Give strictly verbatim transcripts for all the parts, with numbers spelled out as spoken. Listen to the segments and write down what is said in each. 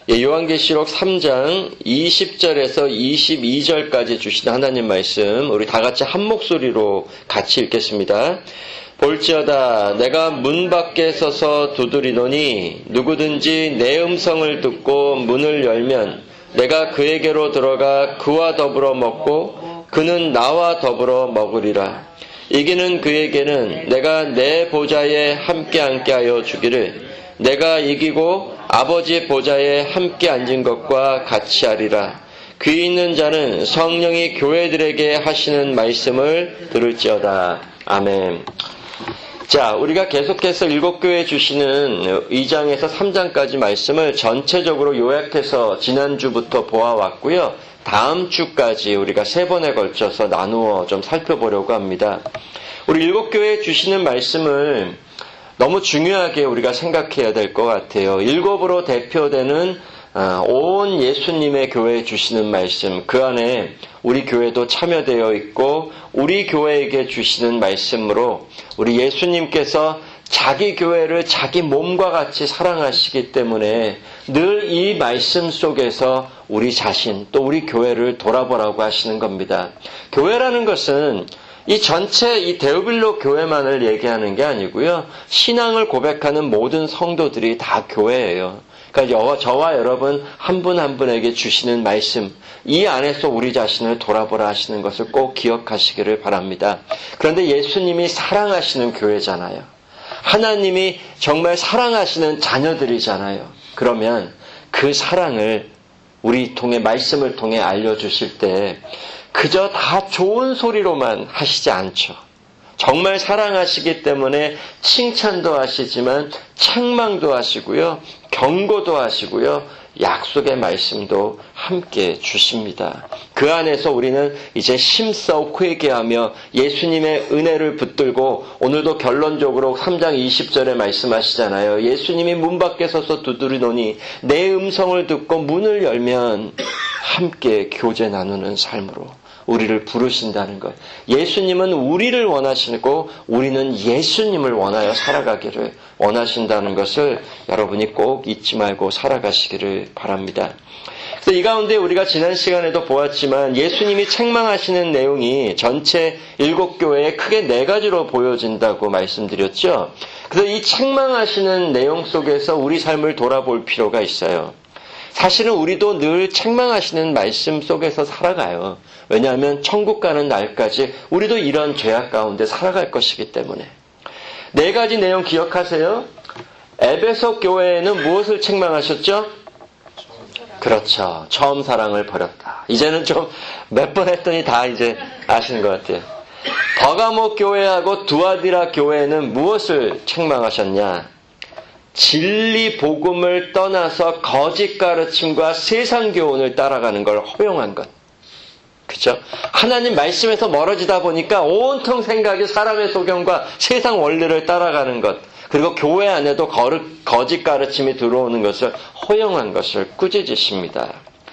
예, 요한계시록 삼 장 이십 절에서 이십이 절까지 주신 하나님 말씀 우리 다 같이 한 목소리로 같이 읽겠습니다. 볼지어다 내가 문 밖에 서서 두드리노니 누구든지 내 음성을 듣고 문을 열면 내가 그에게로 들어가 그와 더불어 먹고 그는 나와 더불어 먹으리라. 이기는 그에게는 내가 내 보좌에 함께 앉게 하여 주기를 내가 이기고 아버지 보좌에 함께 앉은 것과 같이 하리라. 귀 있는 자는 성령이 교회들에게 하시는 말씀을 들을지어다. 아멘. 자, 우리가 계속해서 일곱 교회 주시는 이 장에서 삼 장까지 말씀을 전체적으로 요약해서 지난주부터 보아왔고요. 다음 주까지 우리가 세 번에 걸쳐서 나누어 좀 살펴보려고 합니다. 우리 일곱 교회 주시는 말씀을 너무 중요하게 우리가 생각해야 될 것 같아요. 일곱으로 대표되는 온 예수님의 교회에 주시는 말씀, 그 안에 우리 교회도 참여되어 있고 우리 교회에게 주시는 말씀으로 우리 예수님께서 자기 교회를 자기 몸과 같이 사랑하시기 때문에 늘 이 말씀 속에서 우리 자신 또 우리 교회를 돌아보라고 하시는 겁니다. 교회라는 것은 이 전체 이 데오빌로 교회만을 얘기하는 게 아니고요. 신앙을 고백하는 모든 성도들이 다 교회예요. 그러니까 저와 여러분 한 분 한 분에게 주시는 말씀, 이 안에서 우리 자신을 돌아보라 하시는 것을 꼭 기억하시기를 바랍니다. 그런데 예수님이 사랑하시는 교회잖아요. 하나님이 정말 사랑하시는 자녀들이잖아요. 그러면 그 사랑을 우리 통해 말씀을 통해 알려주실 때 그저 다 좋은 소리로만 하시지 않죠. 정말 사랑하시기 때문에 칭찬도 하시지만 책망도 하시고요. 경고도 하시고요. 약속의 말씀도 함께 주십니다. 그 안에서 우리는 이제 심써 회개하며 예수님의 은혜를 붙들고 오늘도 결론적으로 삼 장 이십 절에 말씀하시잖아요. 예수님이 문 밖에 서서 두드리노니 내 음성을 듣고 문을 열면 함께 교제 나누는 삶으로 우리를 부르신다는 것. 예수님은 우리를 원하시고 우리는 예수님을 원하여 살아가기를 원하신다는 것을 여러분이 꼭 잊지 말고 살아가시기를 바랍니다. 그래서 이 가운데 우리가 지난 시간에도 보았지만 예수님이 책망하시는 내용이 전체 일곱 교회에 크게 네 가지로 보여진다고 말씀드렸죠. 그래서 이 책망하시는 내용 속에서 우리 삶을 돌아볼 필요가 있어요. 사실은 우리도 늘 책망하시는 말씀 속에서 살아가요. 왜냐하면 천국 가는 날까지 우리도 이런 죄악 가운데 살아갈 것이기 때문에. 네 가지 내용 기억하세요? 에베소 교회에는 무엇을 책망하셨죠? 그렇죠. 처음 사랑을 버렸다. 이제는 좀 몇 번 했더니 다 이제 아시는 것 같아요. 버가모 교회하고 두아디라 교회는 무엇을 책망하셨냐? 진리 복음을 떠나서 거짓 가르침과 세상 교훈을 따라가는 걸 허용한 것. 그렇죠? 하나님 말씀에서 멀어지다 보니까 온통 생각이 사람의 소견과 세상 원리를 따라가는 것. 그리고 교회 안에도 거짓 가르침이 들어오는 것을 허용한 것을 꾸짖으십니다.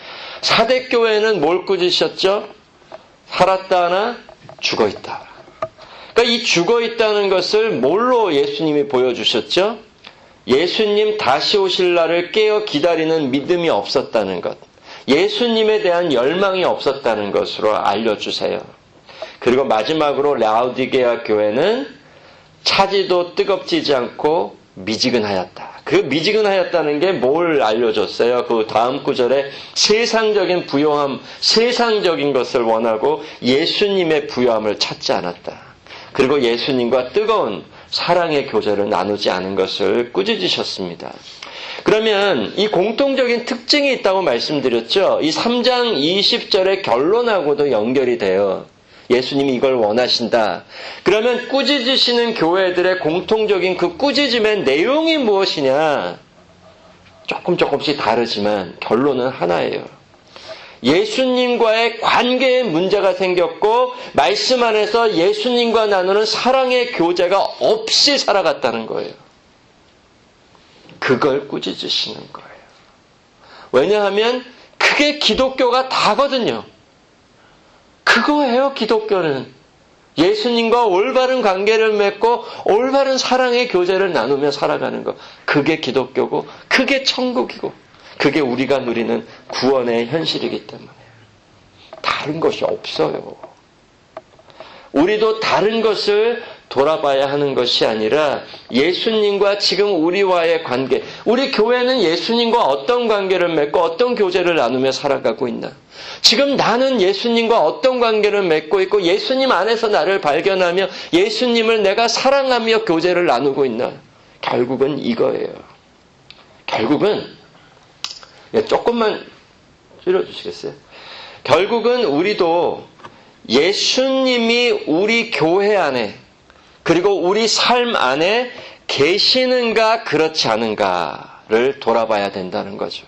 사대교회는 뭘 꾸짖으셨죠? 살았다 하나 죽어있다. 그러니까 이 죽어있다는 것을 뭘로 예수님이 보여주셨죠? 예수님 다시 오실 날을 깨어 기다리는 믿음이 없었다는 것. 예수님에 대한 열망이 없었다는 것으로 알려주세요. 그리고 마지막으로 라우디게아 교회는 차지도 뜨겁지지 않고 미지근하였다. 그 미지근하였다는 게 뭘 알려줬어요? 그 다음 구절에 세상적인 부요함, 세상적인 것을 원하고 예수님의 부요함을 찾지 않았다. 그리고 예수님과 뜨거운 사랑의 교제를 나누지 않은 것을 꾸짖으셨습니다. 그러면 이 공통적인 특징이 있다고 말씀드렸죠. 이 삼 장 이십 절의 결론하고도 연결이 돼요. 예수님이 이걸 원하신다. 그러면 꾸짖으시는 교회들의 공통적인 그 꾸짖음의 내용이 무엇이냐? 조금 조금씩 다르지만 결론은 하나예요. 예수님과의 관계에 문제가 생겼고 말씀 안에서 예수님과 나누는 사랑의 교제가 없이 살아갔다는 거예요. 그걸 꾸짖으시는 거예요. 왜냐하면 그게 기독교가 다거든요. 그거예요, 기독교는. 예수님과 올바른 관계를 맺고 올바른 사랑의 교제를 나누며 살아가는 것. 그게 기독교고 그게 천국이고 그게 우리가 누리는 구원의 현실이기 때문에. 다른 것이 없어요. 우리도 다른 것을 돌아봐야 하는 것이 아니라 예수님과 지금 우리와의 관계, 우리 교회는 예수님과 어떤 관계를 맺고 어떤 교제를 나누며 살아가고 있나? 지금 나는 예수님과 어떤 관계를 맺고 있고 예수님 안에서 나를 발견하며 예수님을 내가 사랑하며 교제를 나누고 있나? 결국은 이거예요. 결국은 조금만 줄여주시겠어요? 결국은 우리도 예수님이 우리 교회 안에 그리고 우리 삶 안에 계시는가 그렇지 않은가를 돌아봐야 된다는 거죠.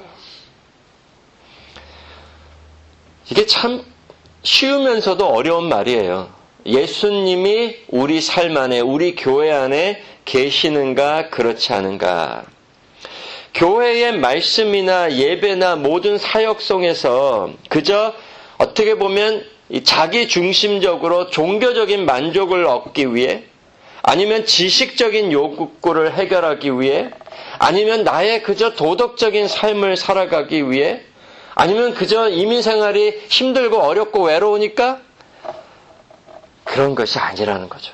이게 참 쉬우면서도 어려운 말이에요. 예수님이 우리 삶 안에, 우리 교회 안에 계시는가 그렇지 않은가. 교회의 말씀이나 예배나 모든 사역성에서 그저 어떻게 보면 자기 중심적으로 종교적인 만족을 얻기 위해, 아니면 지식적인 욕구를 해결하기 위해, 아니면 나의 그저 도덕적인 삶을 살아가기 위해, 아니면 그저 이민생활이 힘들고 어렵고 외로우니까 그런 것이 아니라는 거죠.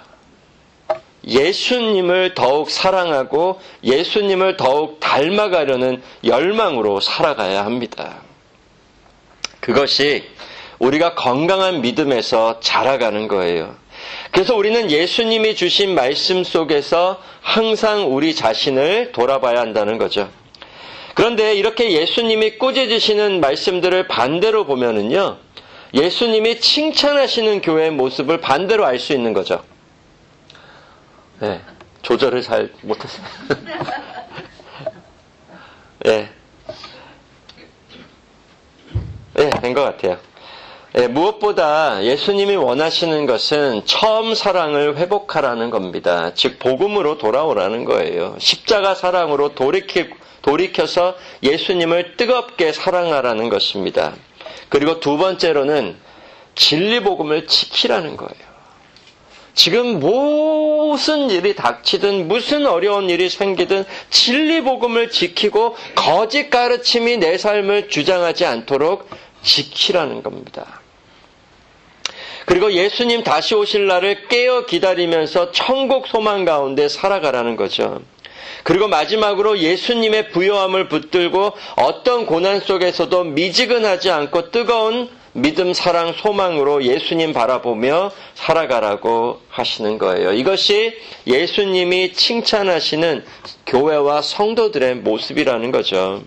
예수님을 더욱 사랑하고 예수님을 더욱 닮아가려는 열망으로 살아가야 합니다. 그것이 우리가 건강한 믿음에서 자라가는 거예요. 그래서 우리는 예수님이 주신 말씀 속에서 항상 우리 자신을 돌아봐야 한다는 거죠. 그런데 이렇게 예수님이 꾸짖으시는 말씀들을 반대로 보면은요, 예수님이 칭찬하시는 교회의 모습을 반대로 알 수 있는 거죠. 네, 조절을 잘 못했어요. 네, 네, 된 것 같아요. 네, 무엇보다 예수님이 원하시는 것은 처음 사랑을 회복하라는 겁니다. 즉 복음으로 돌아오라는 거예요. 십자가 사랑으로 돌이키, 돌이켜서 예수님을 뜨겁게 사랑하라는 것입니다. 그리고 두 번째로는 진리 복음을 지키라는 거예요. 지금 무슨 일이 닥치든 무슨 어려운 일이 생기든 진리 복음을 지키고 거짓 가르침이 내 삶을 주장하지 않도록 지키라는 겁니다. 그리고 예수님 다시 오실 날을 깨어 기다리면서 천국 소망 가운데 살아가라는 거죠. 그리고 마지막으로 예수님의 부요함을 붙들고 어떤 고난 속에서도 미지근하지 않고 뜨거운 믿음, 사랑, 소망으로 예수님 바라보며 살아가라고 하시는 거예요. 이것이 예수님이 칭찬하시는 교회와 성도들의 모습이라는 거죠.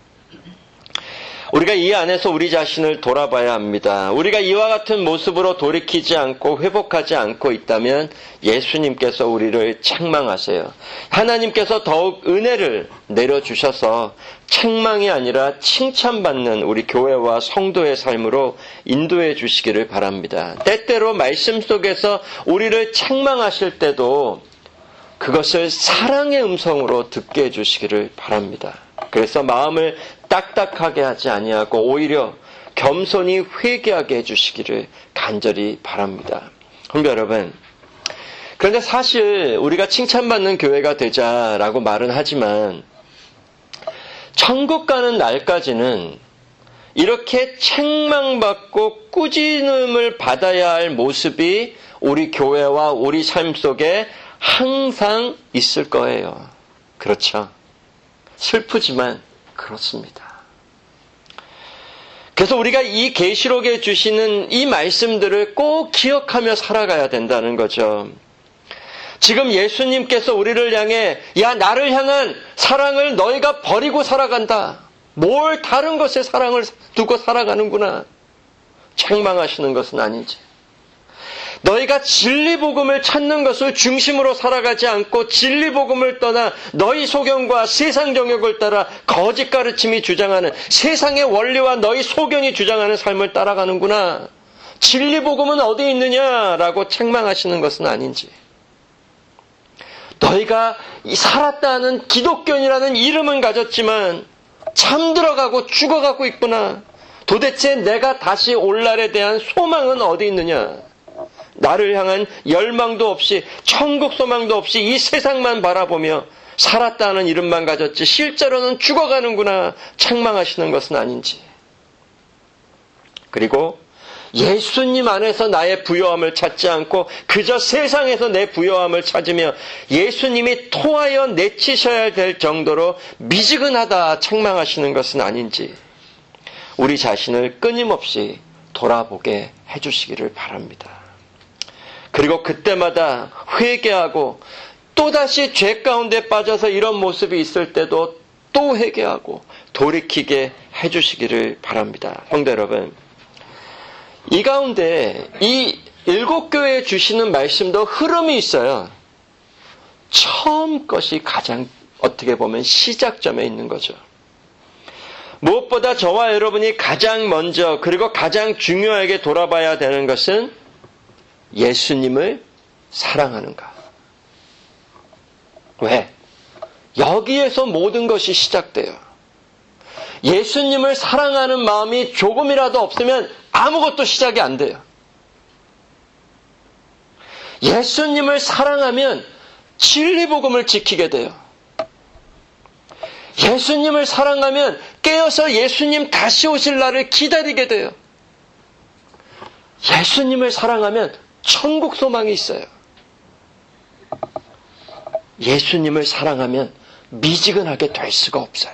우리가 이 안에서 우리 자신을 돌아봐야 합니다. 우리가 이와 같은 모습으로 돌이키지 않고 회복하지 않고 있다면 예수님께서 우리를 책망하세요. 하나님께서 더욱 은혜를 내려주셔서 책망이 아니라 칭찬받는 우리 교회와 성도의 삶으로 인도해 주시기를 바랍니다. 때때로 말씀 속에서 우리를 책망하실 때도 그것을 사랑의 음성으로 듣게 해주시기를 바랍니다. 그래서 마음을 딱딱하게 하지 아니하고 오히려 겸손히 회개하게 해주시기를 간절히 바랍니다. 형제 여러분, 그런데 사실 우리가 칭찬받는 교회가 되자라고 말은 하지만 천국 가는 날까지는 이렇게 책망받고 꾸짖음을 받아야 할 모습이 우리 교회와 우리 삶 속에 항상 있을 거예요. 그렇죠? 슬프지만 그렇습니다. 그래서 우리가 이 계시록에 주시는 이 말씀들을 꼭 기억하며 살아가야 된다는 거죠. 지금 예수님께서 우리를 향해 야 나를 향한 사랑을 너희가 버리고 살아간다. 뭘 다른 것에 사랑을 두고 살아가는구나. 책망하시는 것은 아니지. 너희가 진리복음을 찾는 것을 중심으로 살아가지 않고 진리복음을 떠나 너희 소견과 세상 정욕을 따라 거짓 가르침이 주장하는 세상의 원리와 너희 소견이 주장하는 삶을 따라가는구나. 진리복음은 어디 있느냐라고 책망하시는 것은 아닌지. 너희가 살았다는 기독교인이라는 이름은 가졌지만 잠들어가고 죽어가고 있구나. 도대체 내가 다시 올 날에 대한 소망은 어디 있느냐. 나를 향한 열망도 없이 천국 소망도 없이 이 세상만 바라보며 살았다는 이름만 가졌지 실제로는 죽어가는구나 책망하시는 것은 아닌지. 그리고 예수님 안에서 나의 부요함을 찾지 않고 그저 세상에서 내 부요함을 찾으며 예수님이 토하여 내치셔야 될 정도로 미지근하다 책망하시는 것은 아닌지 우리 자신을 끊임없이 돌아보게 해주시기를 바랍니다. 그리고 그때마다 회개하고 또다시 죄 가운데 빠져서 이런 모습이 있을 때도 또 회개하고 돌이키게 해주시기를 바랍니다. 성도 여러분, 이 가운데 이 일곱 교회에 주시는 말씀도 흐름이 있어요. 처음 것이 가장 어떻게 보면 시작점에 있는 거죠. 무엇보다 저와 여러분이 가장 먼저 그리고 가장 중요하게 돌아봐야 되는 것은 예수님을 사랑하는가. 왜? 여기에서 모든 것이 시작돼요. 예수님을 사랑하는 마음이 조금이라도 없으면 아무것도 시작이 안 돼요. 예수님을 사랑하면 진리복음을 지키게 돼요. 예수님을 사랑하면 깨어서 예수님 다시 오실 날을 기다리게 돼요. 예수님을 사랑하면 천국 소망이 있어요. 예수님을 사랑하면 미지근하게 될 수가 없어요.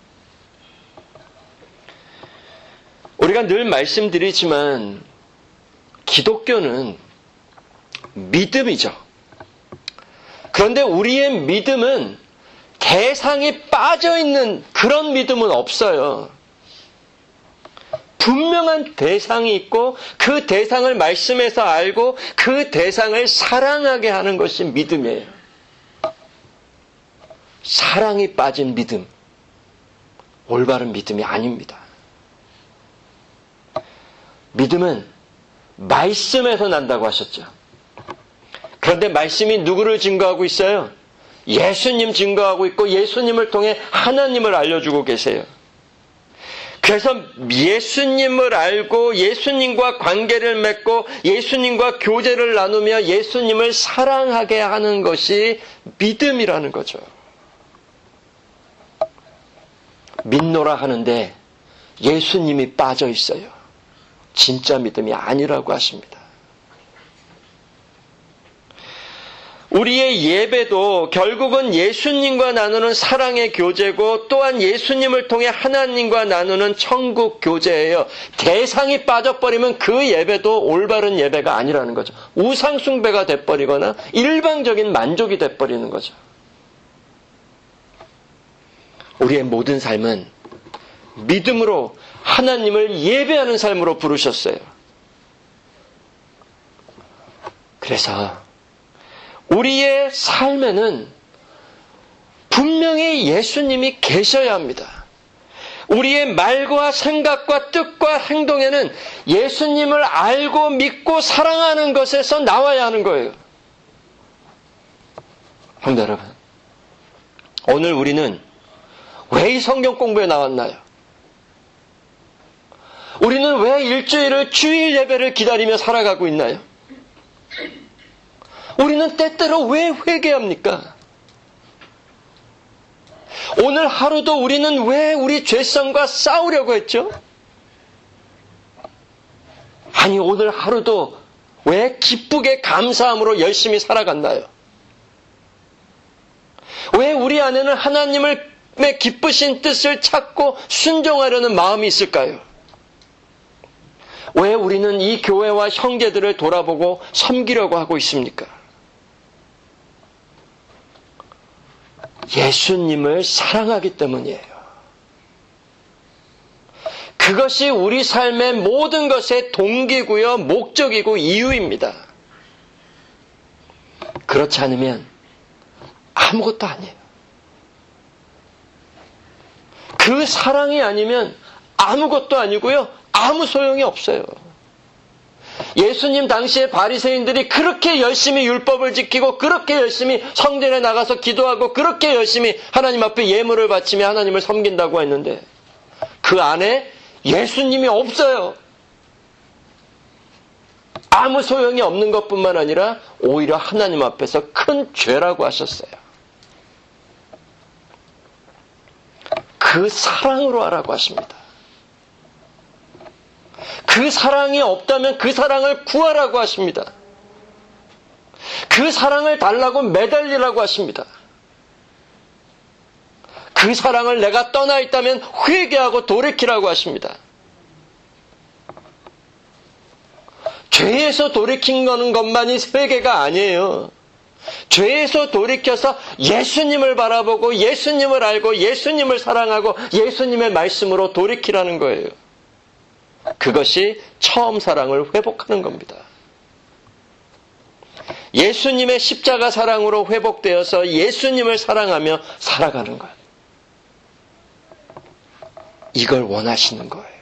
우리가 늘 말씀드리지만 기독교는 믿음이죠. 그런데 우리의 믿음은 대상이 빠져있는 그런 믿음은 없어요. 분명한 대상이 있고 그 대상을 말씀에서 알고 그 대상을 사랑하게 하는 것이 믿음이에요. 사랑이 빠진 믿음, 올바른 믿음이 아닙니다. 믿음은 말씀에서 난다고 하셨죠. 그런데 말씀이 누구를 증거하고 있어요? 예수님 증거하고 있고 예수님을 통해 하나님을 알려주고 계세요. 그래서 예수님을 알고 예수님과 관계를 맺고 예수님과 교제를 나누며 예수님을 사랑하게 하는 것이 믿음이라는 거죠. 믿노라 하는데 예수님이 빠져 있어요. 진짜 믿음이 아니라고 하십니다. 우리의 예배도 결국은 예수님과 나누는 사랑의 교제고 또한 예수님을 통해 하나님과 나누는 천국 교제예요. 대상이 빠져버리면 그 예배도 올바른 예배가 아니라는 거죠. 우상숭배가 돼버리거나 일방적인 만족이 돼버리는 거죠. 우리의 모든 삶은 믿음으로 하나님을 예배하는 삶으로 부르셨어요. 그래서 우리의 삶에는 분명히 예수님이 계셔야 합니다. 우리의 말과 생각과 뜻과 행동에는 예수님을 알고 믿고 사랑하는 것에서 나와야 하는 거예요. 성도 여러분, 오늘 우리는 왜 이 성경 공부에 나왔나요? 우리는 왜 일주일을 주일 예배를 기다리며 살아가고 있나요? 우리는 때때로 왜 회개합니까? 오늘 하루도 우리는 왜 우리 죄성과 싸우려고 했죠? 아니, 오늘 하루도 왜 기쁘게 감사함으로 열심히 살아갔나요? 왜 우리 안에는 하나님의 기쁘신 뜻을 찾고 순종하려는 마음이 있을까요? 왜 우리는 이 교회와 형제들을 돌아보고 섬기려고 하고 있습니까? 예수님을 사랑하기 때문이에요. 그것이 우리 삶의 모든 것의 동기고요, 목적이고 이유입니다. 그렇지 않으면 아무것도 아니에요. 그 사랑이 아니면 아무것도 아니고요, 아무 소용이 없어요. 예수님 당시에 바리새인들이 그렇게 열심히 율법을 지키고 그렇게 열심히 성전에 나가서 기도하고 그렇게 열심히 하나님 앞에 예물을 바치며 하나님을 섬긴다고 했는데 그 안에 예수님이 없어요. 아무 소용이 없는 것뿐만 아니라 오히려 하나님 앞에서 큰 죄라고 하셨어요. 그 사랑으로 하라고 하십니다. 그 사랑이 없다면 그 사랑을 구하라고 하십니다. 그 사랑을 달라고 매달리라고 하십니다. 그 사랑을 내가 떠나 있다면 회개하고 돌이키라고 하십니다. 죄에서 돌이킨 거는 것만이 회개가 아니에요. 죄에서 돌이켜서 예수님을 바라보고 예수님을 알고 예수님을 사랑하고 예수님의 말씀으로 돌이키라는 거예요. 그것이 처음 사랑을 회복하는 겁니다. 예수님의 십자가 사랑으로 회복되어서 예수님을 사랑하며 살아가는 것. 이걸 원하시는 거예요.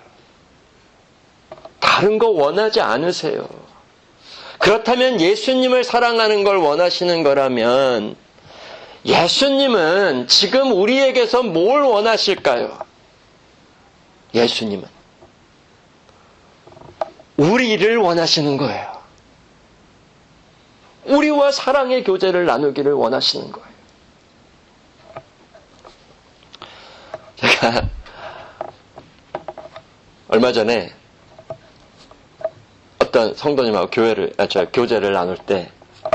다른 거 원하지 않으세요. 그렇다면 예수님을 사랑하는 걸 원하시는 거라면 예수님은 지금 우리에게서 뭘 원하실까요? 예수님은 우리를 원하시는 거예요. 우리와 사랑의 교제를 나누기를 원하시는 거예요. 제가 얼마 전에 어떤 성도님하고 교회를, 아, 저, 교제를 나눌 때,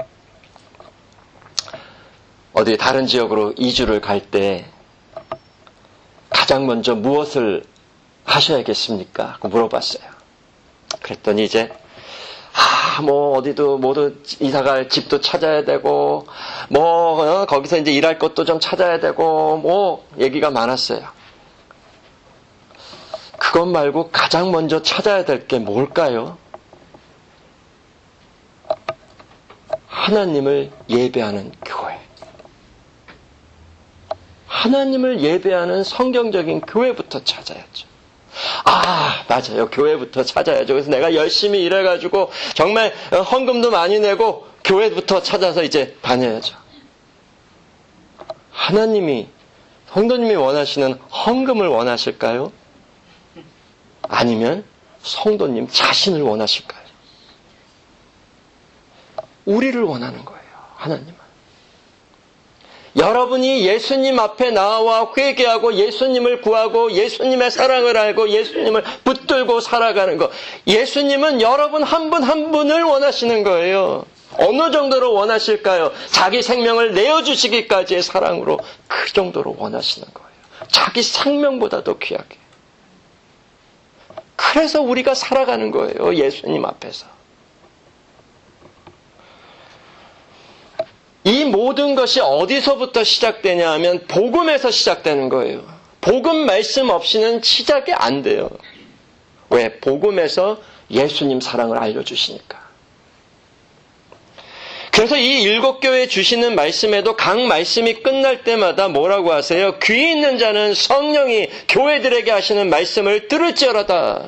어디 다른 지역으로 이주를 갈 때, 가장 먼저 무엇을 하셔야겠습니까? 하고 물어봤어요. 그랬더니 이제, 아, 뭐, 어디도 모두 이사갈 집도 찾아야 되고, 뭐, 어, 거기서 이제 일할 것도 좀 찾아야 되고, 뭐, 얘기가 많았어요. 그것 말고 가장 먼저 찾아야 될 게 뭘까요? 하나님을 예배하는 교회. 하나님을 예배하는 성경적인 교회부터 찾아야죠. 아, 맞아요. 교회부터 찾아야죠. 그래서 내가 열심히 일해가지고 정말 헌금도 많이 내고 교회부터 찾아서 이제 다녀야죠. 하나님이, 성도님이 원하시는 헌금을 원하실까요? 아니면 성도님 자신을 원하실까요? 우리를 원하는 거예요. 하나님은. 여러분이 예수님 앞에 나와 회개하고 예수님을 구하고 예수님의 사랑을 알고 예수님을 붙들고 살아가는 것. 예수님은 여러분 한 분 한 분을 원하시는 거예요. 어느 정도로 원하실까요? 자기 생명을 내어주시기까지의 사랑으로 그 정도로 원하시는 거예요. 자기 생명보다도 귀하게. 그래서 우리가 살아가는 거예요. 예수님 앞에서. 이 모든 것이 어디서부터 시작되냐 하면 복음에서 시작되는 거예요. 복음 말씀 없이는 시작이 안 돼요. 왜? 복음에서 예수님 사랑을 알려주시니까. 그래서 이 일곱 교회에 주시는 말씀에도 각 말씀이 끝날 때마다 뭐라고 하세요? 귀 있는 자는 성령이 교회들에게 하시는 말씀을 들을지어라다.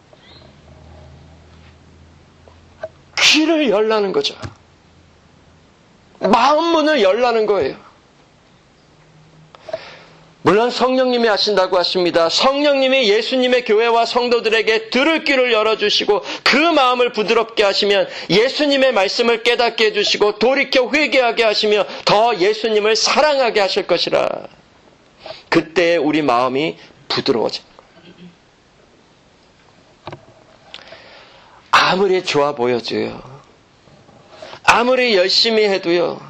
귀를 열라는 거죠. 마음문을 열라는 거예요. 물론 성령님이 하신다고 하십니다. 성령님이 예수님의 교회와 성도들에게 들을 귀를 열어주시고 그 마음을 부드럽게 하시면 예수님의 말씀을 깨닫게 해주시고 돌이켜 회개하게 하시며 더 예수님을 사랑하게 하실 것이라. 그때 우리 마음이 부드러워집니다. 아무리 좋아 보여줘요. 아무리 열심히 해도요.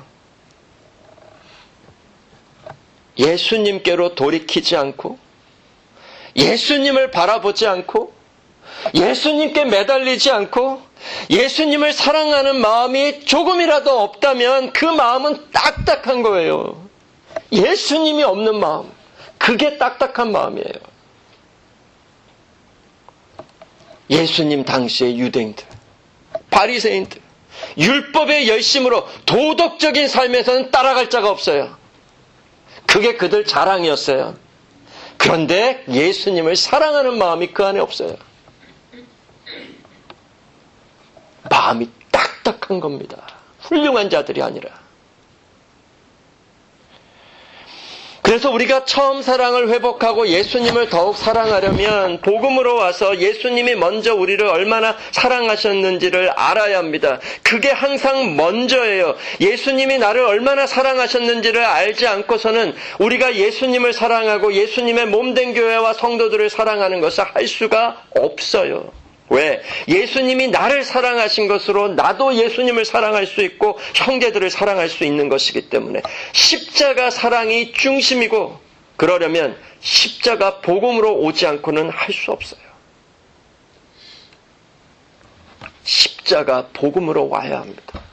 예수님께로 돌이키지 않고 예수님을 바라보지 않고 예수님께 매달리지 않고 예수님을 사랑하는 마음이 조금이라도 없다면 그 마음은 딱딱한 거예요. 예수님이 없는 마음. 그게 딱딱한 마음이에요. 예수님 당시의 유대인들, 바리새인들, 율법의 열심으로 도덕적인 삶에서는 따라갈 자가 없어요. 그게 그들 자랑이었어요. 그런데 예수님을 사랑하는 마음이 그 안에 없어요. 마음이 딱딱한 겁니다. 훌륭한 자들이 아니라. 그래서 우리가 처음 사랑을 회복하고 예수님을 더욱 사랑하려면 복음으로 와서 예수님이 먼저 우리를 얼마나 사랑하셨는지를 알아야 합니다. 그게 항상 먼저예요. 예수님이 나를 얼마나 사랑하셨는지를 알지 않고서는 우리가 예수님을 사랑하고 예수님의 몸된 교회와 성도들을 사랑하는 것을 할 수가 없어요. 왜? 예수님이 나를 사랑하신 것으로 나도 예수님을 사랑할 수 있고 형제들을 사랑할 수 있는 것이기 때문에 십자가 사랑이 중심이고, 그러려면 십자가 복음으로 오지 않고는 할 수 없어요. 십자가 복음으로 와야 합니다.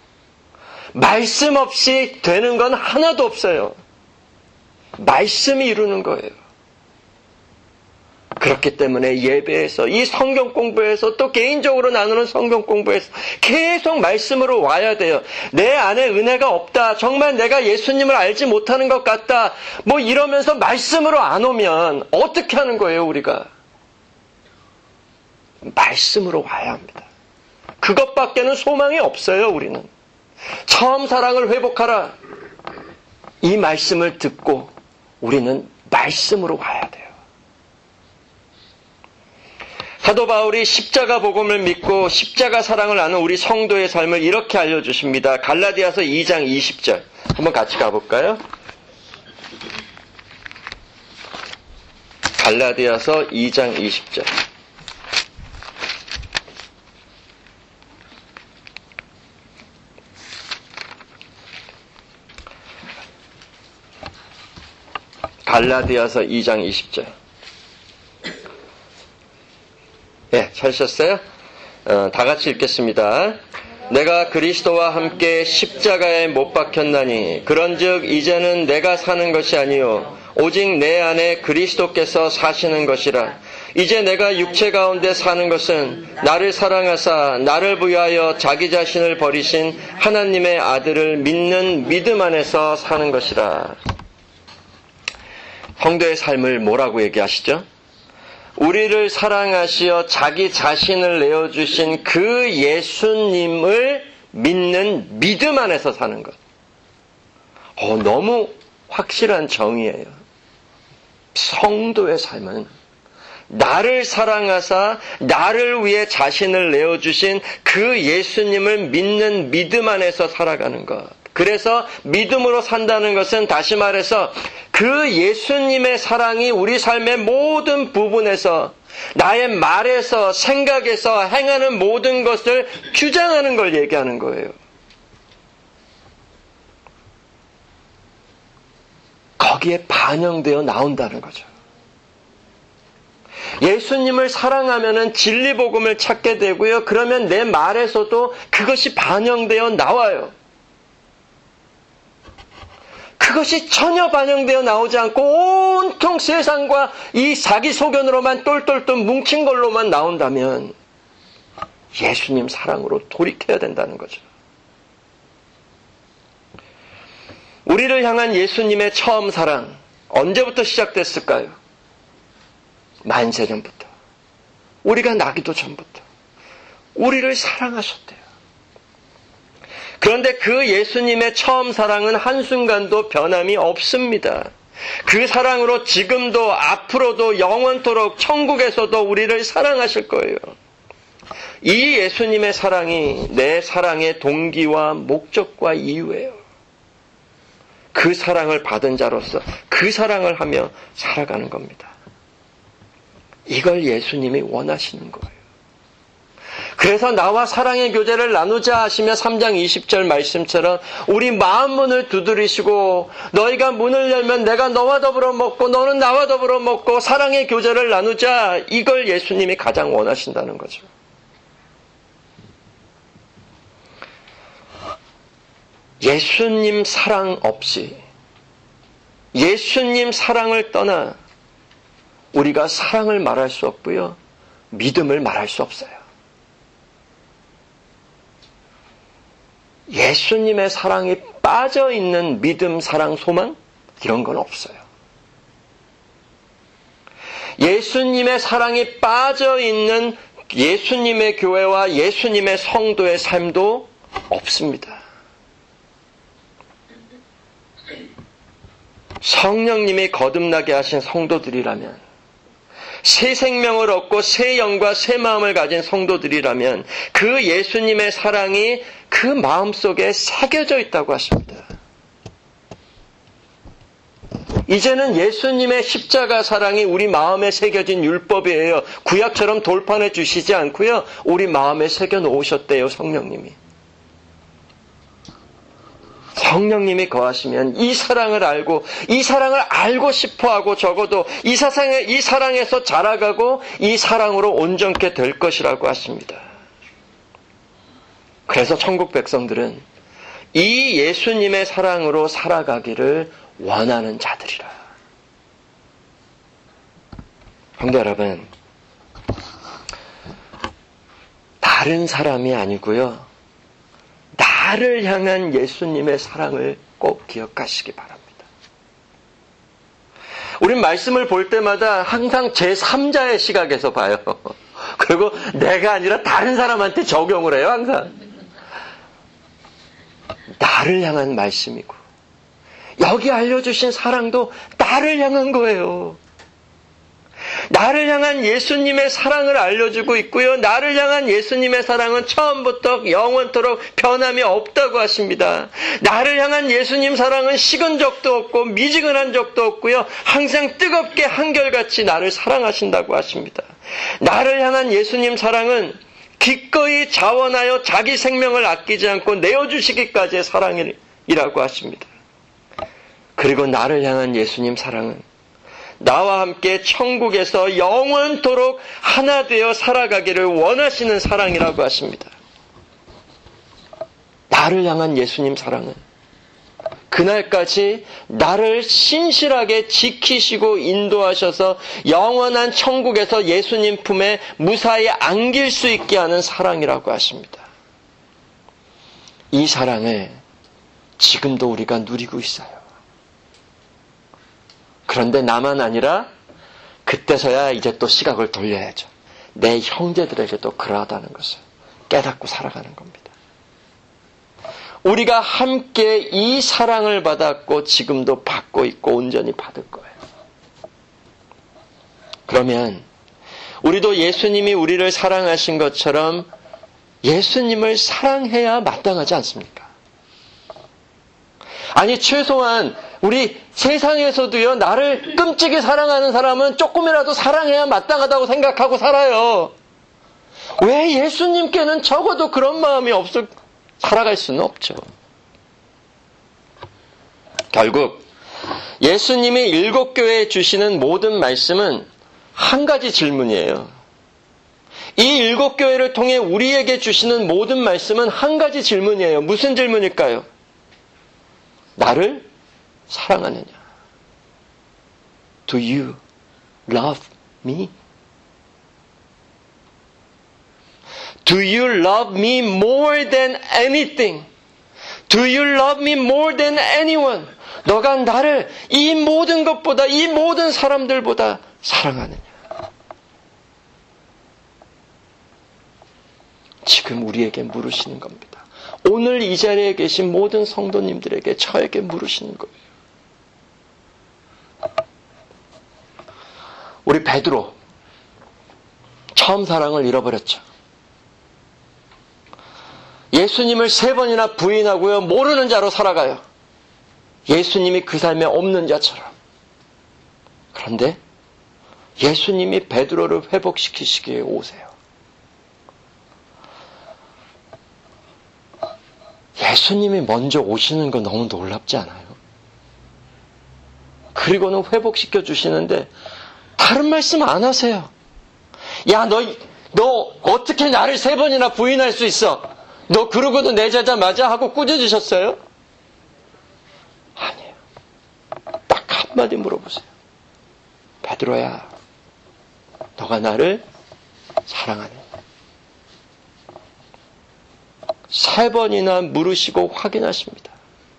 말씀 없이 되는 건 하나도 없어요. 말씀이 이루는 거예요. 그렇기 때문에 예배에서, 이 성경 공부에서, 또 개인적으로 나누는 성경 공부에서 계속 말씀으로 와야 돼요. 내 안에 은혜가 없다, 정말 내가 예수님을 알지 못하는 것 같다, 뭐 이러면서 말씀으로 안 오면 어떻게 하는 거예요, 우리가? 말씀으로 와야 합니다. 그것밖에는 소망이 없어요, 우리는. 처음 사랑을 회복하라, 이 말씀을 듣고 우리는 말씀으로 와야 돼요. 사도 바울이 십자가 복음을 믿고 십자가 사랑을 아는 우리 성도의 삶을 이렇게 알려주십니다. 갈라디아서 이 장 이십 절 한번 같이 가볼까요? 갈라디아서 이 장 이십 절. 갈라디아서 이 장 이십 절. 네, 찾으셨어요? 어, 다 같이 읽겠습니다. 내가 그리스도와 함께 십자가에 못 박혔나니 그런즉 이제는 내가 사는 것이 아니요 오직 내 안에 그리스도께서 사시는 것이라. 이제 내가 육체 가운데 사는 것은 나를 사랑하사 나를 위하여 자기 자신을 버리신 하나님의 아들을 믿는 믿음 안에서 사는 것이라. 성도의 삶을 뭐라고 얘기하시죠? 우리를 사랑하시어 자기 자신을 내어주신 그 예수님을 믿는 믿음 안에서 사는 것. 어, 너무 확실한 정의예요. 성도의 삶은 나를 사랑하사 나를 위해 자신을 내어주신 그 예수님을 믿는 믿음 안에서 살아가는 것. 그래서 믿음으로 산다는 것은 다시 말해서 그 예수님의 사랑이 우리 삶의 모든 부분에서, 나의 말에서, 생각에서, 행하는 모든 것을 주장하는 걸 얘기하는 거예요. 거기에 반영되어 나온다는 거죠. 예수님을 사랑하면은 진리복음을 찾게 되고요. 그러면 내 말에서도 그것이 반영되어 나와요. 그것이 전혀 반영되어 나오지 않고 온통 세상과 이 자기 소견으로만 똘똘똘 뭉친 걸로만 나온다면 예수님 사랑으로 돌이켜야 된다는 거죠. 우리를 향한 예수님의 처음 사랑, 언제부터 시작됐을까요? 만세전부터. 우리가 나기도 전부터. 우리를 사랑하셨대요. 그런데 그 예수님의 처음 사랑은 한순간도 변함이 없습니다. 그 사랑으로 지금도 앞으로도 영원토록 천국에서도 우리를 사랑하실 거예요. 이 예수님의 사랑이 내 사랑의 동기와 목적과 이유예요. 그 사랑을 받은 자로서 그 사랑을 하며 살아가는 겁니다. 이걸 예수님이 원하시는 거예요. 그래서 나와 사랑의 교제를 나누자 하시며 삼 장 이십 절 말씀처럼 우리 마음 문을 두드리시고 너희가 문을 열면 내가 너와 더불어 먹고 너는 나와 더불어 먹고 사랑의 교제를 나누자, 이걸 예수님이 가장 원하신다는 거죠. 예수님 사랑 없이, 예수님 사랑을 떠나 우리가 사랑을 말할 수 없고요, 믿음을 말할 수 없어요. 예수님의 사랑이 빠져있는 믿음, 사랑, 소망, 이런 건 없어요. 예수님의 사랑이 빠져있는 예수님의 교회와 예수님의 성도의 삶도 없습니다. 성령님이 거듭나게 하신 성도들이라면, 새 생명을 얻고 새 영과 새 마음을 가진 성도들이라면 그 예수님의 사랑이 그 마음속에 새겨져 있다고 하십니다. 이제는 예수님의 십자가 사랑이 우리 마음에 새겨진 율법이에요. 구약처럼 돌판해 주시지 않고요. 우리 마음에 새겨 놓으셨대요, 성령님이. 성령님이 거하시면 이 사랑을 알고 이 사랑을 알고 싶어하고 적어도 이 사상에 이 사랑에서 자라가고 이 사랑으로 온전케 될 것이라고 하십니다. 그래서 천국 백성들은 이 예수님의 사랑으로 살아가기를 원하는 자들이라. 성도 여러분, 다른 사람이 아니고요, 나를 향한 예수님의 사랑을 꼭 기억하시기 바랍니다. 우린 말씀을 볼 때마다 항상 제삼자의 시각에서 봐요. 그리고 내가 아니라 다른 사람한테 적용을 해요, 항상. 나를 향한 말씀이고, 여기 알려주신 사랑도 나를 향한 거예요. 나를 향한 예수님의 사랑을 알려주고 있고요. 나를 향한 예수님의 사랑은 처음부터 영원토록 변함이 없다고 하십니다. 나를 향한 예수님 사랑은 식은 적도 없고 미지근한 적도 없고요. 항상 뜨겁게 한결같이 나를 사랑하신다고 하십니다. 나를 향한 예수님 사랑은 기꺼이 자원하여 자기 생명을 아끼지 않고 내어주시기까지의 사랑이라고 하십니다. 그리고 나를 향한 예수님 사랑은 나와 함께 천국에서 영원토록 하나 되어 살아가기를 원하시는 사랑이라고 하십니다. 나를 향한 예수님 사랑은 그날까지 나를 신실하게 지키시고 인도하셔서 영원한 천국에서 예수님 품에 무사히 안길 수 있게 하는 사랑이라고 하십니다. 이 사랑을 지금도 우리가 누리고 있어요. 그런데 나만 아니라 그때서야 이제 또 시각을 돌려야죠. 내 형제들에게도 그러하다는 것을 깨닫고 살아가는 겁니다. 우리가 함께 이 사랑을 받았고 지금도 받고 있고 온전히 받을 거예요. 그러면 우리도 예수님이 우리를 사랑하신 것처럼 예수님을 사랑해야 마땅하지 않습니까? 아니, 최소한 우리 세상에서도요, 나를 끔찍이 사랑하는 사람은 조금이라도 사랑해야 마땅하다고 생각하고 살아요. 왜 예수님께는 적어도 그런 마음이 없을, 살아갈 수는 없죠. 결국 예수님이 일곱 교회에 주시는 모든 말씀은 한 가지 질문이에요. 이 일곱 교회를 통해 우리에게 주시는 모든 말씀은 한 가지 질문이에요. 무슨 질문일까요? 나를 사랑하느냐? Do you love me? Do you love me more than anything? Do you love me more than anyone? 너가 나를 이 모든 것보다, 이 모든 사람들보다 사랑하느냐? 지금 우리에게 물으시는 겁니다. 오늘 이 자리에 계신 모든 성도님들에게, 저에게 물으시는 거예요. 우리 베드로, 처음 사랑을 잃어버렸죠. 예수님을 세 번이나 부인하고요, 모르는 자로 살아가요. 예수님이 그 삶에 없는 자처럼. 그런데 예수님이 베드로를 회복시키시기에 오세요. 예수님이 먼저 오시는 거 너무 놀랍지 않아요? 그리고는 회복시켜 주시는데 다른 말씀 안 하세요. 야, 너, 너 어떻게 나를 세 번이나 부인할 수 있어? 너 그러고도 내 제자 맞아? 하고 꾸짖으셨어요? 아니에요. 딱 한마디 물어보세요. 베드로야, 너가 나를 사랑하느냐? 세 번이나 물으시고 확인하십니다.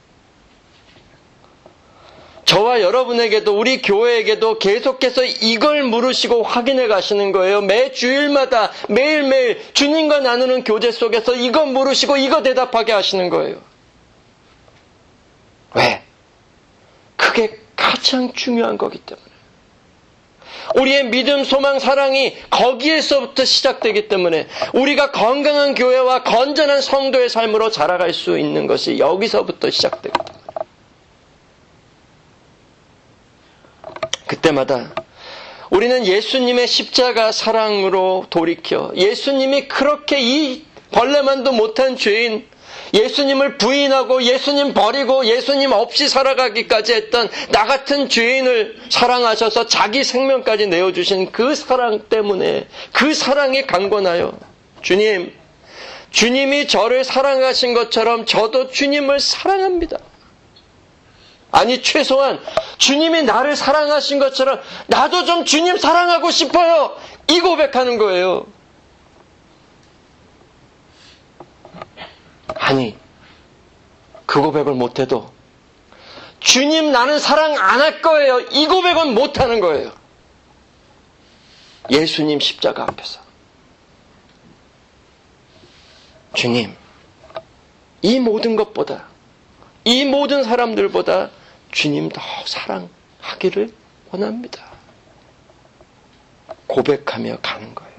저와 여러분에게도, 우리 교회에게도 계속해서 이걸 물으시고 확인해 가시는 거예요. 매 주일마다 매일매일 주님과 나누는 교제 속에서 이거 물으시고 이거 대답하게 하시는 거예요. 왜? 그게 가장 중요한 거기 때문에. 우리의 믿음, 소망, 사랑이 거기에서부터 시작되기 때문에 우리가 건강한 교회와 건전한 성도의 삶으로 자라갈 수 있는 것이 여기서부터 시작되기 때문에. 그때마다 우리는 예수님의 십자가 사랑으로 돌이켜 예수님이 그렇게 이 벌레만도 못한 죄인, 예수님을 부인하고 예수님 버리고 예수님 없이 살아가기까지 했던 나 같은 죄인을 사랑하셔서 자기 생명까지 내어주신 그 사랑 때문에, 그 사랑에 강권하여 주님, 주님이 저를 사랑하신 것처럼 저도 주님을 사랑합니다. 아니 최소한 주님이 나를 사랑하신 것처럼 나도 좀 주님 사랑하고 싶어요. 이 고백하는 거예요. 아니 그 고백을 못해도 주님 나는 사랑 안 할 거예요. 이 고백은 못하는 거예요. 예수님 십자가 앞에서 주님, 이 모든 것보다, 이 모든 사람들보다 주님 더 사랑하기를 원합니다. 고백하며 가는 거예요.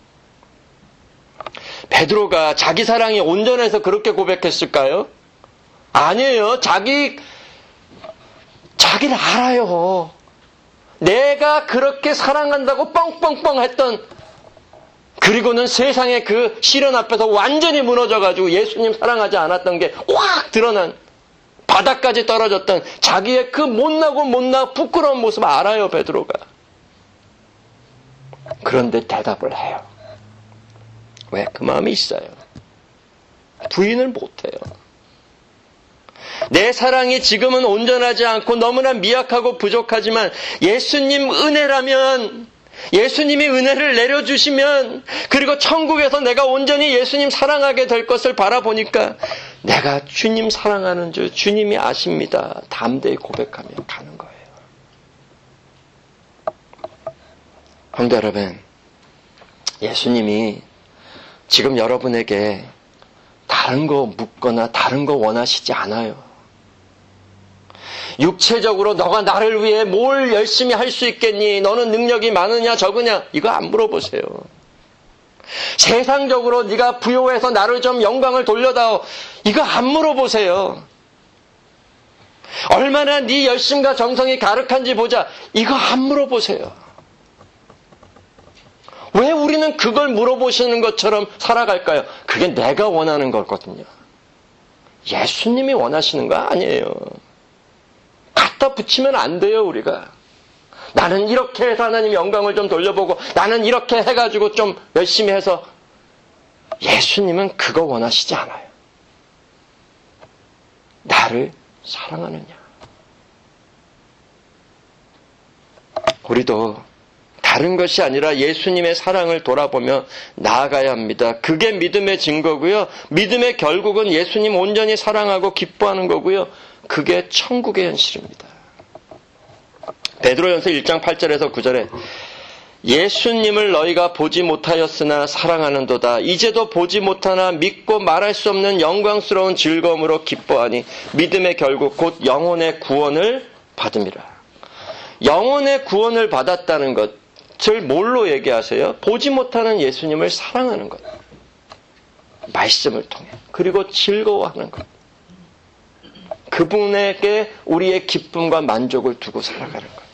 베드로가 자기 사랑이 온전해서 그렇게 고백했을까요? 아니에요. 자기, 자기를 알아요. 내가 그렇게 사랑한다고 뻥뻥뻥 했던, 그리고는 세상의 그 시련 앞에서 완전히 무너져가지고 예수님 사랑하지 않았던 게 확 드러난, 바닥까지 떨어졌던 자기의 그 못나고 못나 부끄러운 모습 알아요, 베드로가. 그런데 대답을 해요. 왜? 그 마음이 있어요. 부인을 못해요. 내 사랑이 지금은 온전하지 않고 너무나 미약하고 부족하지만 예수님 은혜라면, 예수님이 은혜를 내려주시면, 그리고 천국에서 내가 온전히 예수님 사랑하게 될 것을 바라보니까 내가 주님 사랑하는 줄 주님이 아십니다. 담대히 고백하며 가는 거예요. 성도 여러분, 예수님이 지금 여러분에게 다른 거 묻거나 다른 거 원하시지 않아요. 육체적으로 너가 나를 위해 뭘 열심히 할 수 있겠니? 너는 능력이 많으냐 적으냐? 이거 안 물어보세요. 세상적으로 네가 부요해서 나를 좀 영광을 돌려다오. 이거 안 물어보세요. 얼마나 네 열심과 정성이 가득한지 보자. 이거 안 물어보세요. 왜 우리는 그걸 물어보시는 것처럼 살아갈까요? 그게 내가 원하는 거거든요. 예수님이 원하시는 거 아니에요. 갖다 붙이면 안 돼요, 우리가. 나는 이렇게 해서 하나님 영광을 좀 돌려보고, 나는 이렇게 해가지고 좀 열심히 해서. 예수님은 그거 원하시지 않아요. 나를 사랑하느냐. 우리도 다른 것이 아니라 예수님의 사랑을 돌아보며 나아가야 합니다. 그게 믿음의 증거고요. 믿음의 결국은 예수님 온전히 사랑하고 기뻐하는 거고요. 그게 천국의 현실입니다. 베드로전서 일 장 팔 절에서 구 절에 예수님을 너희가 보지 못하였으나 사랑하는도다. 이제도 보지 못하나 믿고 말할 수 없는 영광스러운 즐거움으로 기뻐하니 믿음의 결국 곧 영혼의 구원을 받음이라. 영혼의 구원을 받았다는 것을 뭘로 얘기하세요? 보지 못하는 예수님을 사랑하는 것. 말씀을 통해. 그리고 즐거워하는 것. 그분에게 우리의 기쁨과 만족을 두고 살아가는 것.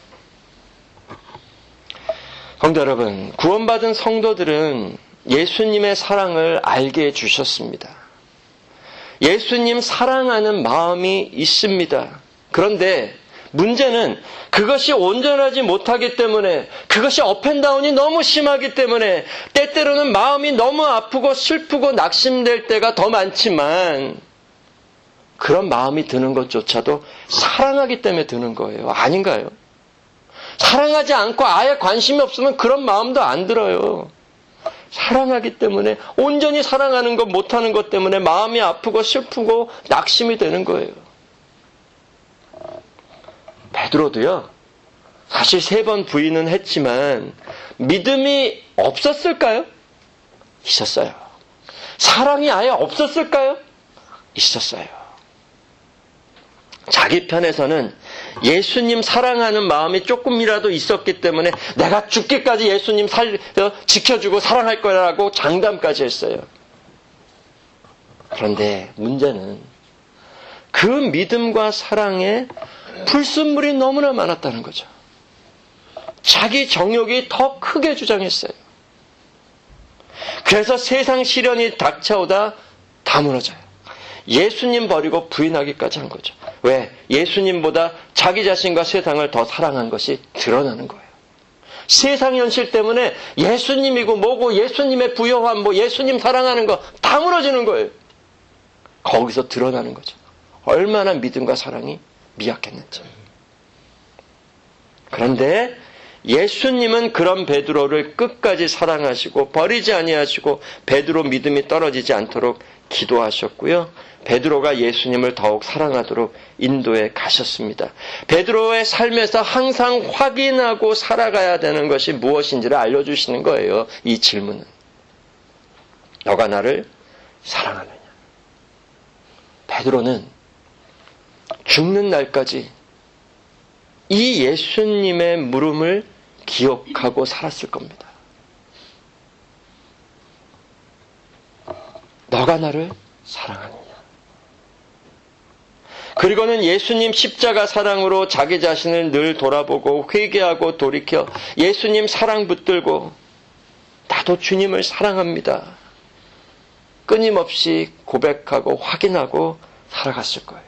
성도 여러분, 구원받은 성도들은 예수님의 사랑을 알게 해주셨습니다. 예수님 사랑하는 마음이 있습니다. 그런데 문제는 그것이 온전하지 못하기 때문에, 그것이 업앤다운이 너무 심하기 때문에 때때로는 마음이 너무 아프고 슬프고 낙심될 때가 더 많지만, 그런 마음이 드는 것조차도 사랑하기 때문에 드는 거예요. 아닌가요? 사랑하지 않고 아예 관심이 없으면 그런 마음도 안 들어요. 사랑하기 때문에, 온전히 사랑하는 것 못하는 것 때문에 마음이 아프고 슬프고 낙심이 되는 거예요. 베드로도요, 사실 세 번 부인은 했지만 믿음이 없었을까요? 있었어요. 사랑이 아예 없었을까요? 있었어요. 자기 편에서는 예수님 사랑하는 마음이 조금이라도 있었기 때문에 내가 죽기까지 예수님 살, 지켜주고 사랑할 거라고 장담까지 했어요. 그런데 문제는 그 믿음과 사랑에 불순물이 너무나 많았다는 거죠. 자기 정욕이 더 크게 주장했어요. 그래서 세상 시련이 닥쳐오다 다 무너져요. 예수님 버리고 부인하기까지 한 거죠. 왜? 예수님보다 자기 자신과 세상을 더 사랑한 것이 드러나는 거예요. 세상 현실 때문에 예수님이고 뭐고 예수님의 부요함, 뭐 예수님 사랑하는 거 다 무너지는 거예요. 거기서 드러나는 거죠. 얼마나 믿음과 사랑이 미약했는지. 그런데 예수님은 그런 베드로를 끝까지 사랑하시고 버리지 아니하시고 베드로 믿음이 떨어지지 않도록 기도하셨고요. 베드로가 예수님을 더욱 사랑하도록 인도해 가셨습니다. 베드로의 삶에서 항상 확인하고 살아가야 되는 것이 무엇인지를 알려주시는 거예요. 이 질문은. 너가 나를 사랑하느냐. 베드로는 죽는 날까지 이 예수님의 물음을 기억하고 살았을 겁니다. 너가 나를 사랑하느냐. 그리고는 예수님 십자가 사랑으로 자기 자신을 늘 돌아보고 회개하고 돌이켜 예수님 사랑 붙들고 나도 주님을 사랑합니다. 끊임없이 고백하고 확인하고 살아갔을 거예요.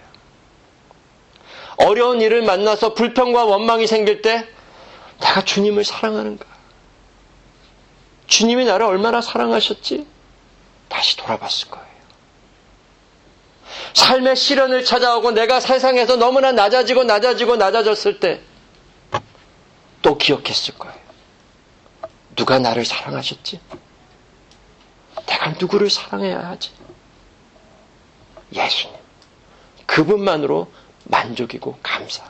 어려운 일을 만나서 불평과 원망이 생길 때 내가 주님을 사랑하는가? 주님이 나를 얼마나 사랑하셨지? 다시 돌아봤을 거예요. 삶의 시련을 찾아오고 내가 세상에서 너무나 낮아지고 낮아지고 낮아졌을 때 또 기억했을 거예요. 누가 나를 사랑하셨지? 내가 누구를 사랑해야 하지? 예수님. 그분만으로 만족이고 감사.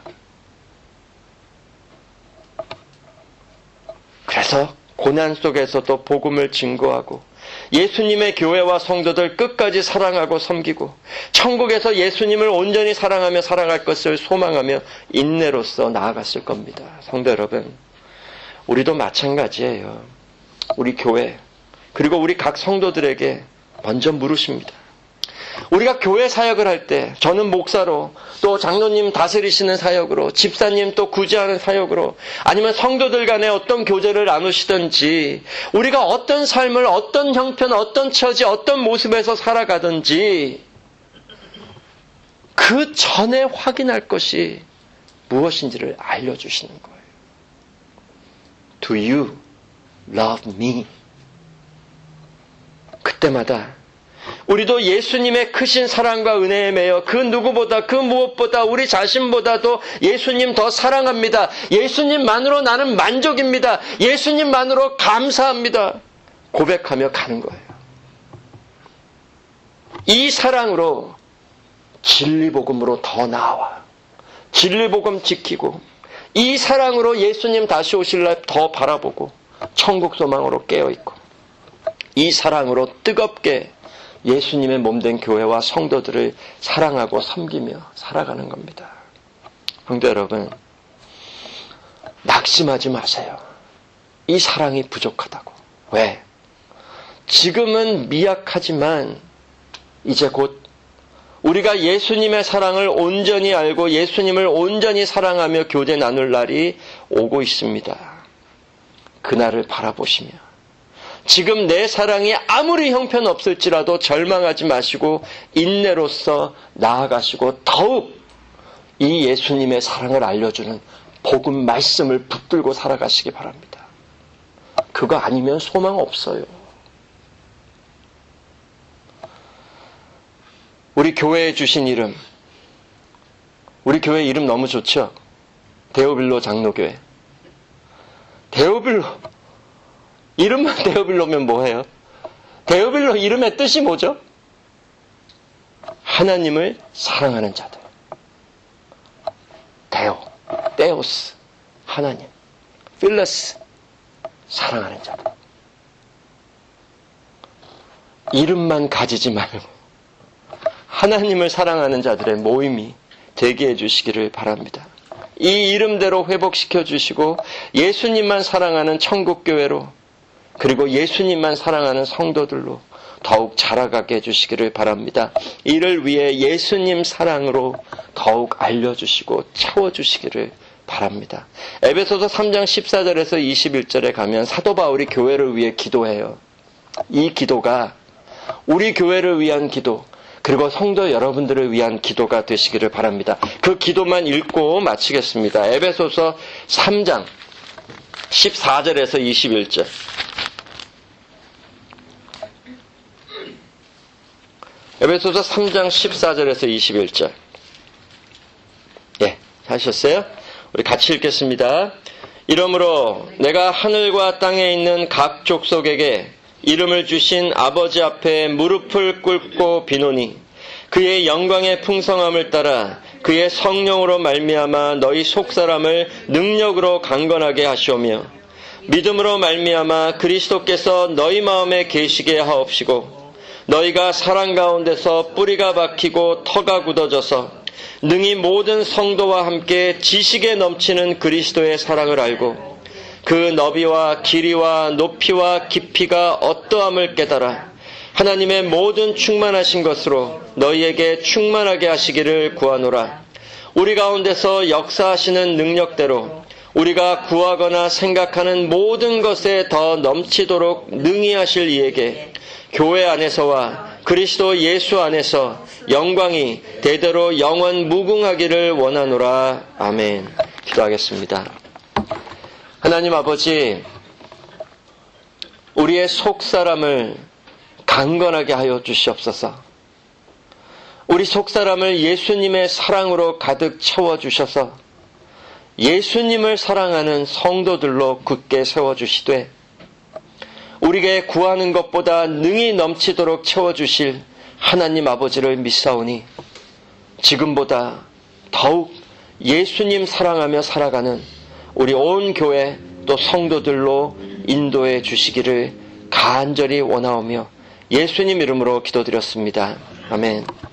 그래서 고난 속에서도 복음을 증거하고 예수님의 교회와 성도들 끝까지 사랑하고 섬기고 천국에서 예수님을 온전히 사랑하며 살아갈 것을 소망하며 인내로서 나아갔을 겁니다. 성도 여러분, 우리도 마찬가지예요. 우리 교회 그리고 우리 각 성도들에게 먼저 물으십니다. 우리가 교회 사역을 할 때 저는 목사로 또 장로님 다스리시는 사역으로 집사님 또 구제하는 사역으로 아니면 성도들 간에 어떤 교제를 나누시든지 우리가 어떤 삶을 어떤 형편 어떤 처지 어떤 모습에서 살아가든지 그 전에 확인할 것이 무엇인지를 알려주시는 거예요. Do you love me? 그때마다 우리도 예수님의 크신 사랑과 은혜에 매여 그 누구보다 그 무엇보다 우리 자신보다도 예수님 더 사랑합니다. 예수님만으로 나는 만족입니다. 예수님만으로 감사합니다. 고백하며 가는 거예요. 이 사랑으로 진리복음으로 더 나아와 진리복음 지키고 이 사랑으로 예수님 다시 오실 날 더 바라보고 천국 소망으로 깨어있고 이 사랑으로 뜨겁게 예수님의 몸된 교회와 성도들을 사랑하고 섬기며 살아가는 겁니다. 성도 여러분, 낙심하지 마세요. 이 사랑이 부족하다고. 왜? 지금은 미약하지만 이제 곧 우리가 예수님의 사랑을 온전히 알고 예수님을 온전히 사랑하며 교제 나눌 날이 오고 있습니다. 그날을 바라보시며 지금 내 사랑이 아무리 형편없을지라도 절망하지 마시고 인내로서 나아가시고 더욱 이 예수님의 사랑을 알려주는 복음 말씀을 붙들고 살아가시기 바랍니다. 그거 아니면 소망 없어요. 우리 교회에 주신 이름, 우리 교회 이름 너무 좋죠? 데오빌로 장로교회. 데오빌로 이름만 데오빌로면 뭐예요? 데오빌로 이름의 뜻이 뭐죠? 하나님을 사랑하는 자들. 데오, 데오스, 하나님. 필러스, 사랑하는 자들. 이름만 가지지 말고 하나님을 사랑하는 자들의 모임이 되게 해주시기를 바랍니다. 이 이름대로 회복시켜 주시고 예수님만 사랑하는 천국교회로, 그리고 예수님만 사랑하는 성도들로 더욱 자라가게 해주시기를 바랍니다. 이를 위해 예수님 사랑으로 더욱 알려주시고 채워주시기를 바랍니다. 에베소서 삼 장 십사 절에서 이십일 절에 가면 사도 바울이 교회를 위해 기도해요. 이 기도가 우리 교회를 위한 기도, 그리고 성도 여러분들을 위한 기도가 되시기를 바랍니다. 그 기도만 읽고 마치겠습니다. 에베소서 삼 장 십사 절에서 이십일 절. 에베소서 삼 장 십사 절에서 이십일 절. 예, 하셨어요? 우리 같이 읽겠습니다. 이러므로 내가 하늘과 땅에 있는 각 족속에게 이름을 주신 아버지 앞에 무릎을 꿇고 비노니 그의 영광의 풍성함을 따라 그의 성령으로 말미암아 너희 속사람을 능력으로 강건하게 하시오며 믿음으로 말미암아 그리스도께서 너희 마음에 계시게 하옵시고 너희가 사랑 가운데서 뿌리가 박히고 터가 굳어져서 능히 모든 성도와 함께 지식에 넘치는 그리스도의 사랑을 알고 그 너비와 길이와 높이와 깊이가 어떠함을 깨달아 하나님의 모든 충만하신 것으로 너희에게 충만하게 하시기를 구하노라. 우리 가운데서 역사하시는 능력대로 우리가 구하거나 생각하는 모든 것에 더 넘치도록 능히 하실 이에게 교회 안에서와 그리스도 예수 안에서 영광이 대대로 영원 무궁하기를 원하노라. 아멘. 기도하겠습니다. 하나님 아버지, 우리의 속사람을 강건하게 하여 주시옵소서. 우리 속사람을 예수님의 사랑으로 가득 채워주셔서 예수님을 사랑하는 성도들로 굳게 세워주시되 우리에게 구하는 것보다 능히 넘치도록 채워주실 하나님 아버지를 믿사오니 지금보다 더욱 예수님 사랑하며 살아가는 우리 온 교회 또 성도들로 인도해 주시기를 간절히 원하오며 예수님 이름으로 기도드렸습니다. 아멘.